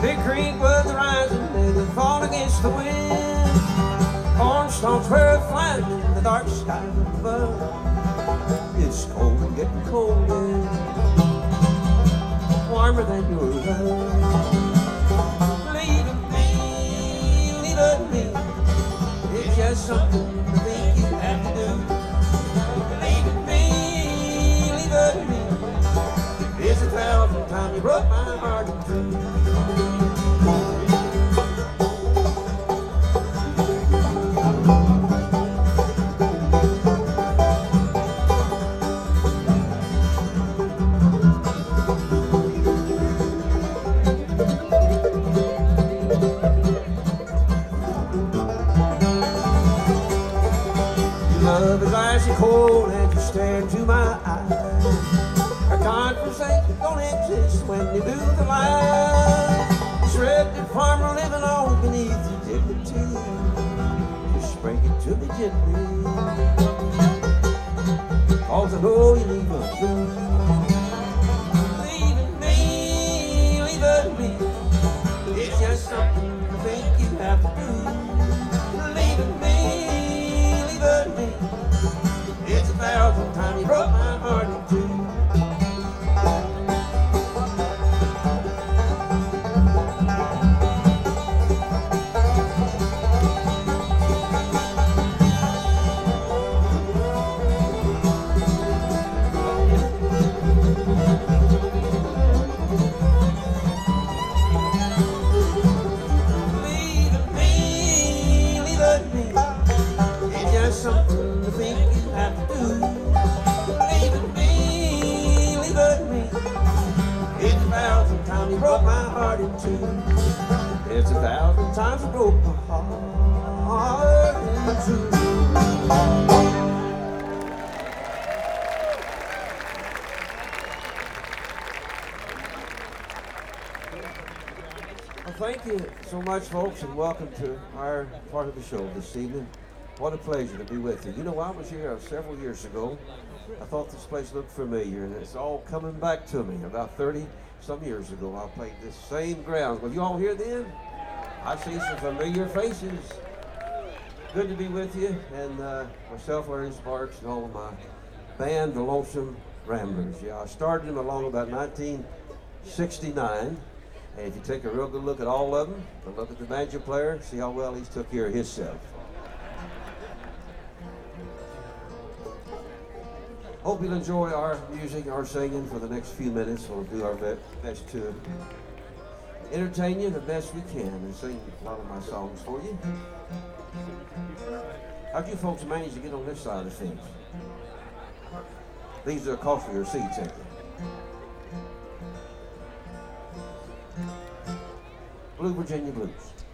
Big creek was rising and it fought against the wind. Cornstalks were flying in the dark sky above. It's cold and getting colder, warmer than your love. Leaving me, it's just something I think you have to do. Leaving me, it's 1,000 times you broke my heart in two. Love is icy cold and you stare into my eyes. Our conversation don't exist when you do the lies. Shredded farmer living on beneath your dignity. Just break it to me gently, 'cause I know you leave us blue. Leaving me, it's just something I think you have to do. Leaving me, it's 1,000 times you broke my heart in two. Leaving me, it's just something I think you have to do. Leaving me, it's 1,000 times you broke my heart in two. It's 1,000 times you broke my heart in two. Well, thank you so much, folks, and welcome to our part of the show this evening. What a pleasure to be with you. You know, I was here several years ago. I thought this place looked familiar, and it's all coming back to me. About 30-some years ago, I played this same grounds. Were you all here then? I see some familiar faces. Good to be with you, and myself, Larry Sparks, and all of my band, the Lonesome Ramblers. Yeah, I started them along about 1969. And if you take a real good look at all of them, and look at the banjo player, see how well he's took care of himself. Hope you'll enjoy our music, our singing for the next few minutes. We'll do our best to entertain you the best we can and sing a lot of my songs for you. How'd you folks manage to get on this side of the fence? These are costlier seats, ain't they? Blue Virginia Blues.